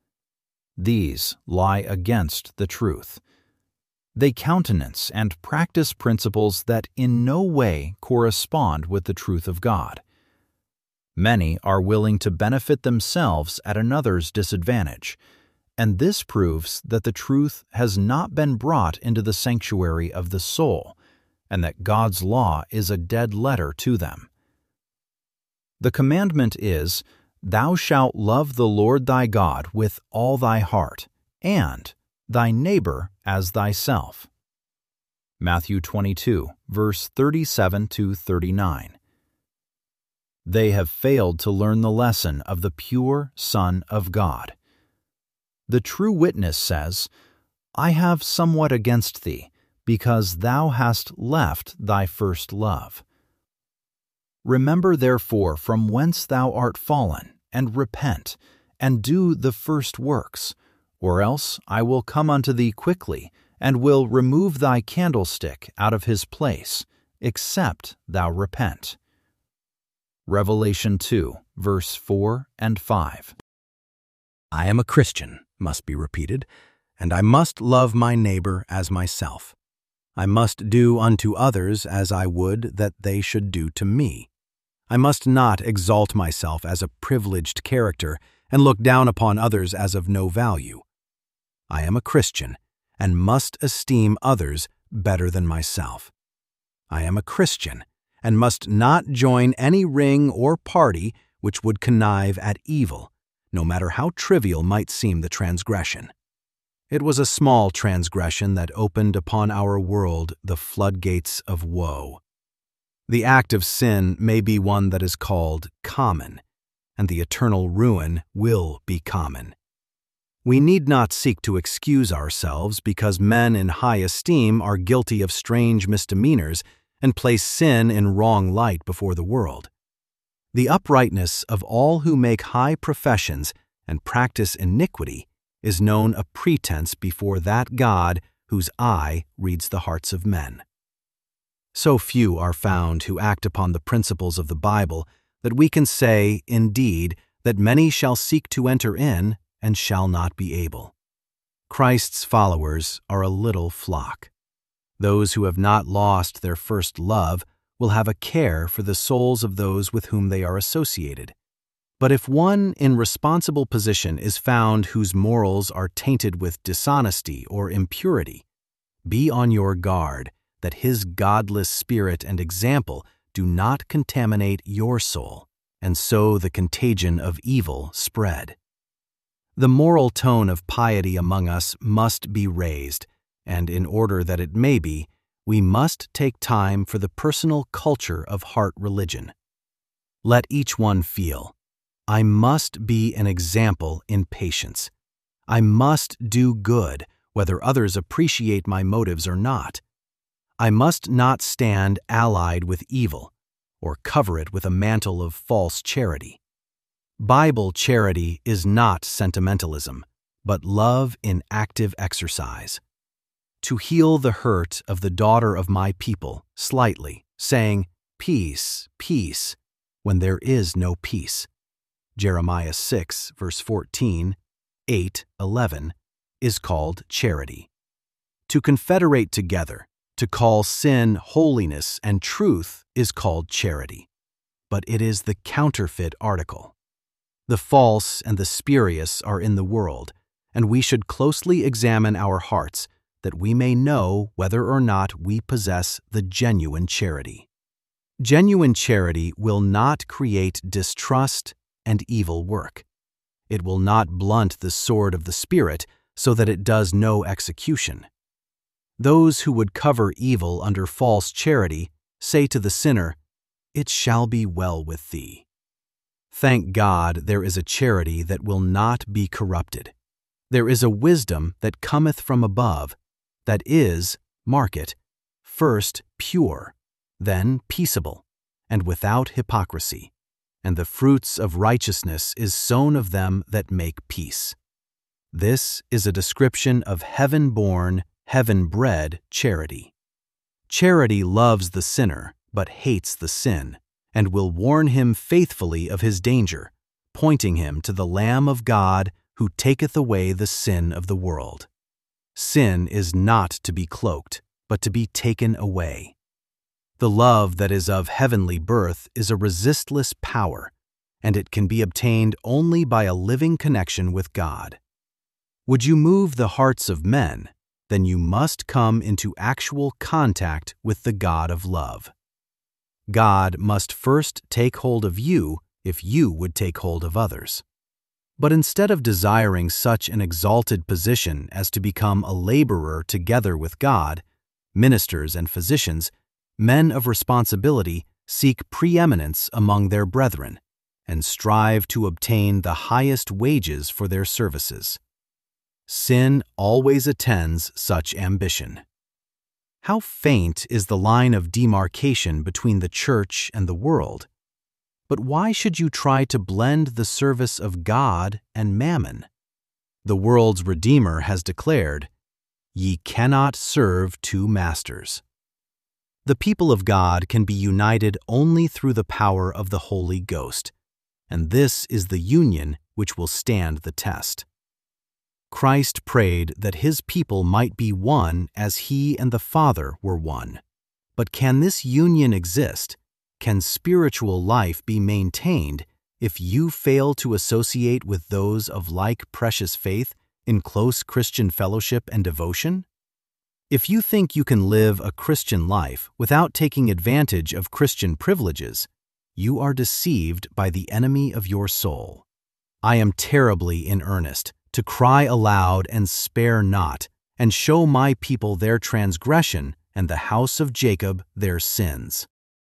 These lie against the truth. They countenance and practice principles that in no way correspond with the truth of God. Many are willing to benefit themselves at another's disadvantage, and this proves that the truth has not been brought into the sanctuary of the soul, and that God's law is a dead letter to them. The commandment is, Thou shalt love the Lord thy God with all thy heart, and thy neighbor as thyself. Matthew 22, verse 37-39. They have failed to learn the lesson of the pure Son of God. The true witness says, I have somewhat against thee, because thou hast left thy first love. Remember therefore from whence thou art fallen, and repent, and do the first works, or else I will come unto thee quickly, and will remove thy candlestick out of his place, except thou repent. Revelation 2, verse 4 and 5. I am a Christian, must be repeated, and I must love my neighbor as myself. I must do unto others as I would that they should do to me. I must not exalt myself as a privileged character and look down upon others as of no value. I am a Christian and must esteem others better than myself. I am a Christian and must not join any ring or party which would connive at evil, no matter how trivial might seem the transgression. It was a small transgression that opened upon our world the floodgates of woe. The act of sin may be one that is called common, and the eternal ruin will be common. We need not seek to excuse ourselves because men in high esteem are guilty of strange misdemeanors and place sin in wrong light before the world. The uprightness of all who make high professions and practice iniquity is known a pretense before that God whose eye reads the hearts of men. So few are found who act upon the principles of the Bible that we can say, indeed, that many shall seek to enter in and shall not be able. Christ's followers are a little flock. Those who have not lost their first love will have a care for the souls of those with whom they are associated. But if one in responsible position is found whose morals are tainted with dishonesty or impurity, be on your guard that his godless spirit and example do not contaminate your soul, and so the contagion of evil spread. The moral tone of piety among us must be raised, and in order that it may be, we must take time for the personal culture of heart religion. Let each one feel, I must be an example in patience. I must do good, whether others appreciate my motives or not. I must not stand allied with evil, or cover it with a mantle of false charity. Bible charity is not sentimentalism, but love in active exercise. To heal the hurt of the daughter of my people slightly, saying, "Peace, peace," when there is no peace. Jeremiah 6, verse 14, 8, 11, is called charity. To confederate together, to call sin holiness and truth is called charity, but it is the counterfeit article. The false and the spurious are in the world, and we should closely examine our hearts that we may know whether or not we possess the genuine charity. Genuine charity will not create distrust and evil work. It will not blunt the sword of the Spirit so that it does no execution. Those who would cover evil under false charity say to the sinner, "It shall be well with thee." Thank God there is a charity that will not be corrupted. There is a wisdom that cometh from above, that is, mark it, first pure, then peaceable, and without hypocrisy, and the fruits of righteousness is sown of them that make peace. This is a description of heaven-born, heaven-bred charity. Charity loves the sinner, but hates the sin, and will warn him faithfully of his danger, pointing him to the Lamb of God who taketh away the sin of the world. Sin is not to be cloaked, but to be taken away. The love that is of heavenly birth is a resistless power, and it can be obtained only by a living connection with God. Would you move the hearts of men, then you must come into actual contact with the God of love. God must first take hold of you if you would take hold of others. But instead of desiring such an exalted position as to become a laborer together with God, ministers and physicians, men of responsibility seek preeminence among their brethren and strive to obtain the highest wages for their services. Sin always attends such ambition. How faint is the line of demarcation between the church and the world? But why should you try to blend the service of God and mammon? The world's Redeemer has declared, "Ye cannot serve two masters." The people of God can be united only through the power of the Holy Ghost, and this is the union which will stand the test. Christ prayed that his people might be one as he and the Father were one. But can this union exist? Can spiritual life be maintained if you fail to associate with those of like precious faith in close Christian fellowship and devotion? If you think you can live a Christian life without taking advantage of Christian privileges, you are deceived by the enemy of your soul. I am terribly in earnest to cry aloud and spare not, and show my people their transgression and the house of Jacob their sins.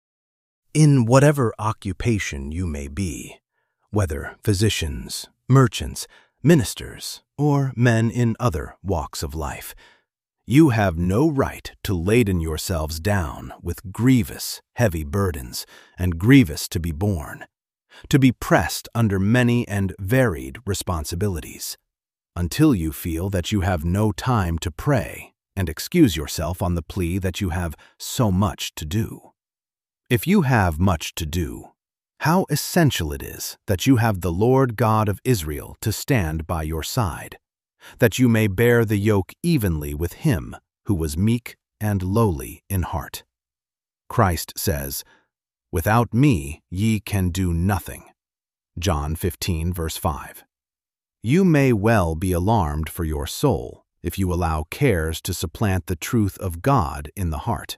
In whatever occupation you may be, whether physicians, merchants, ministers, or men in other walks of life, you have no right to laden yourselves down with grievous, heavy burdens, and grievous to be borne, to be pressed under many and varied responsibilities, until you feel that you have no time to pray and excuse yourself on the plea that you have so much to do. If you have much to do, how essential it is that you have the Lord God of Israel to stand by your side, that you may bear the yoke evenly with him who was meek and lowly in heart. Christ says, "Without me ye can do nothing." John 15, verse 5. You may well be alarmed for your soul if you allow cares to supplant the truth of God in the heart.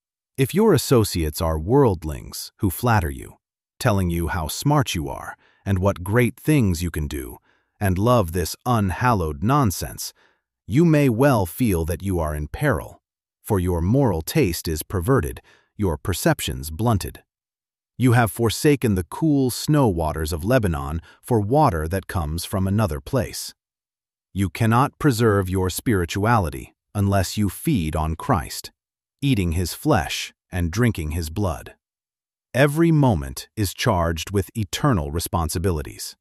If your associates are worldlings who flatter you, telling you how smart you are and what great things you can do, and love this unhallowed nonsense, you may well feel that you are in peril, for your moral taste is perverted, your perceptions blunted. You have forsaken the cool snow waters of Lebanon for water that comes from another place. You cannot preserve your spirituality unless you feed on Christ, eating his flesh and drinking his blood. Every moment is charged with eternal responsibilities.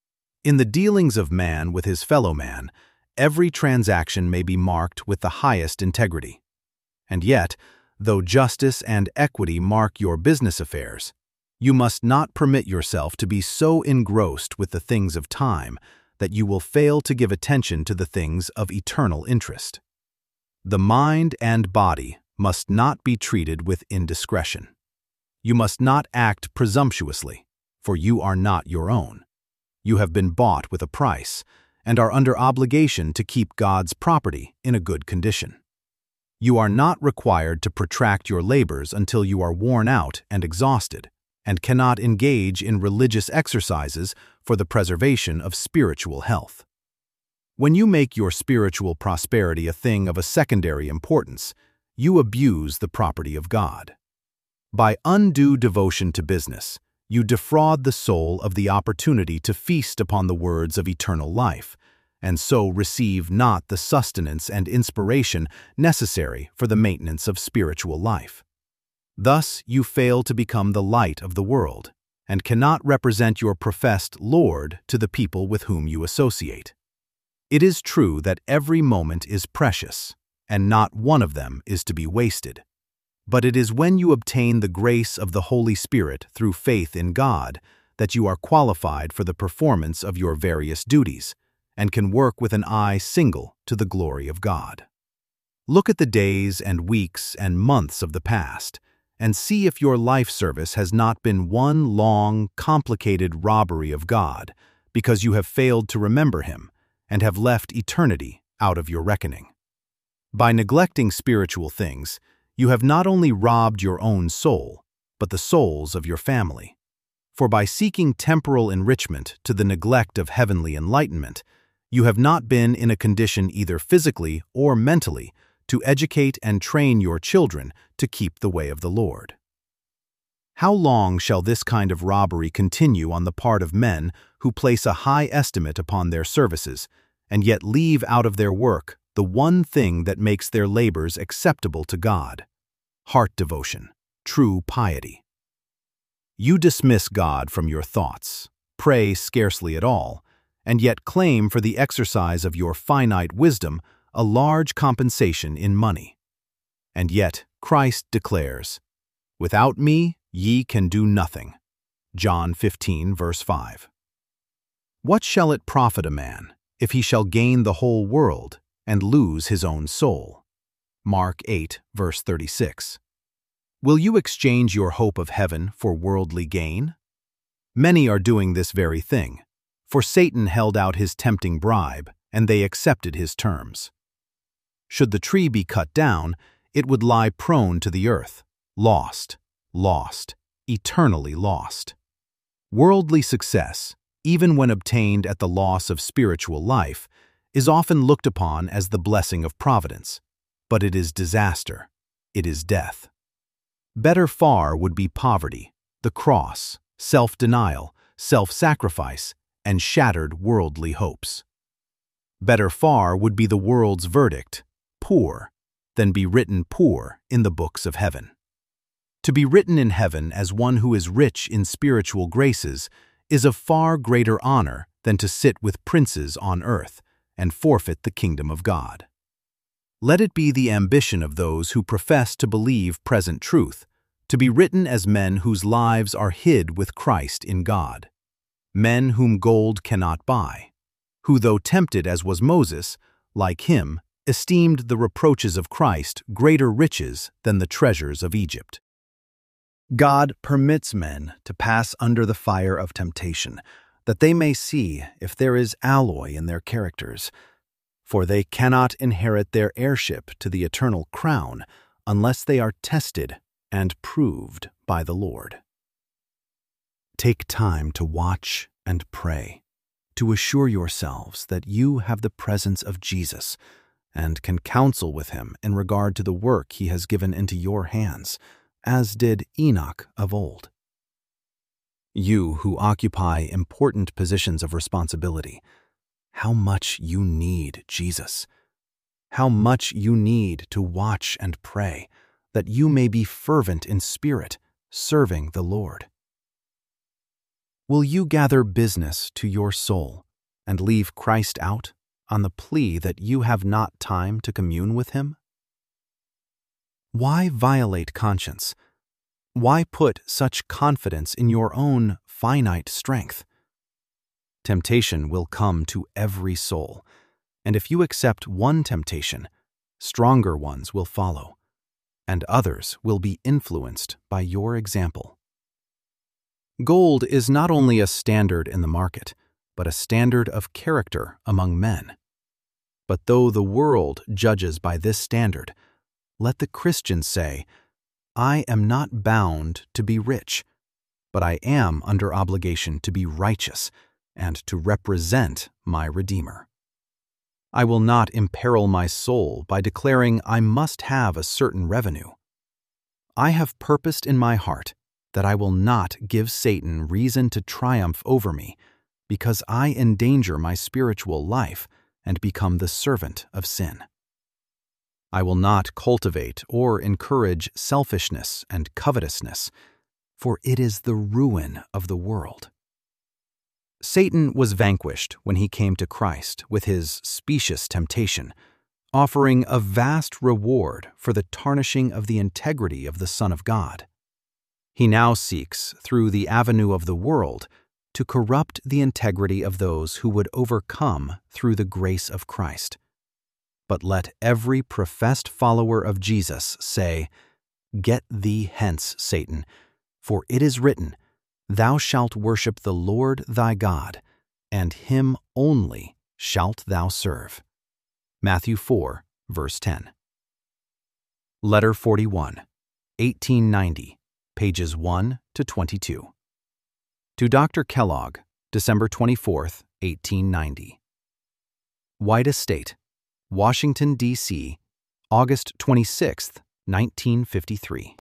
In the dealings of man with his fellow man, every transaction may be marked with the highest integrity. And yet, though justice and equity mark your business affairs, you must not permit yourself to be so engrossed with the things of time that you will fail to give attention to the things of eternal interest. The mind and body must not be treated with indiscretion. You must not act presumptuously, for you are not your own. You have been bought with a price, and are under obligation to keep God's property in a good condition. You are not required to protract your labors until you are worn out and exhausted, and cannot engage in religious exercises for the preservation of spiritual health. When you make your spiritual prosperity a thing of a secondary importance, you abuse the property of God. By undue devotion to business, you defraud the soul of the opportunity to feast upon the words of eternal life, and so receive not the sustenance and inspiration necessary for the maintenance of spiritual life. Thus, you fail to become the light of the world, and cannot represent your professed Lord to the people with whom you associate. It is true that every moment is precious, and not one of them is to be wasted. But it is when you obtain the grace of the Holy Spirit through faith in God that you are qualified for the performance of your various duties, and can work with an eye single to the glory of God. Look at the days and weeks and months of the past, and see if your life service has not been one long, complicated robbery of God, because you have failed to remember Him and have left eternity out of your reckoning. By neglecting spiritual things, you have not only robbed your own soul, but the souls of your family. For by seeking temporal enrichment to the neglect of heavenly enlightenment, you have not been in a condition either physically or mentally to educate and train your children to keep the way of the Lord. How long shall this kind of robbery continue on the part of men who place a high estimate upon their services, and yet leave out of their work the one thing that makes their labors acceptable to God: heart devotion, true piety? You dismiss God from your thoughts, pray scarcely at all, and yet claim for the exercise of your finite wisdom a large compensation in money. And yet Christ declares, "Without me ye can do nothing." John 15, verse 5. What shall it profit a man if he shall gain the whole world and lose his own soul? Mark 8, verse 36. Will you exchange your hope of heaven for worldly gain? Many are doing this very thing, for Satan held out his tempting bribe, and they accepted his terms. Should the tree be cut down, it would lie prone to the earth, lost, lost, eternally lost. Worldly success, even when obtained at the loss of spiritual life, is often looked upon as the blessing of providence, but it is disaster, it is death. Better far would be poverty, the cross, self-denial, self-sacrifice, and shattered worldly hopes. Better far would be the world's verdict, poor, than be written poor in the books of heaven. To be written in heaven as one who is rich in spiritual graces is of far greater honor than to sit with princes on earth and forfeit the kingdom of God. Let it be the ambition of those who profess to believe present truth, to be written as men whose lives are hid with Christ in God, men whom gold cannot buy, who, though tempted as was Moses, like him, esteemed the reproaches of Christ greater riches than the treasures of Egypt. God permits men to pass under the fire of temptation, that they may see if there is alloy in their characters. for they cannot inherit their heirship to the eternal crown unless they are tested and proved by the Lord. Take time to watch and pray, to assure yourselves that you have the presence of Jesus and can counsel with him in regard to the work he has given into your hands, as did Enoch of old. You who occupy important positions of responsibility, how much you need Jesus. How much you need to watch and pray, that you may be fervent in spirit, serving the Lord. Will you gather business to your soul and leave Christ out on the plea that you have not time to commune with him? Why violate conscience? Why put such confidence in your own finite strength? Temptation will come to every soul, and if you accept one temptation, stronger ones will follow, and others will be influenced by your example. Gold is not only a standard in the market, but a standard of character among men. But though the world judges by this standard, let the Christian say, I am not bound to be rich, but I am under obligation to be righteous and to represent my Redeemer. I will not imperil my soul by declaring I must have a certain revenue. I have purposed in my heart that I will not give Satan reason to triumph over me, because I endanger my spiritual life and become the servant of sin. I will not cultivate or encourage selfishness and covetousness, for it is the ruin of the world. Satan was vanquished when he came to Christ with his specious temptation, offering a vast reward for the tarnishing of the integrity of the Son of God. He now seeks, through the avenue of the world, to corrupt the integrity of those who would overcome through the grace of Christ. But let every professed follower of Jesus say, Get thee hence, Satan, for it is written, Thou shalt worship the Lord thy God, and him only shalt thou serve. Matthew 4, verse 10. Letter 41, 1890, pages 1 to 22. To Dr. Kellogg, December 24, 1890. White Estate, Washington, D.C., August 26, 1953.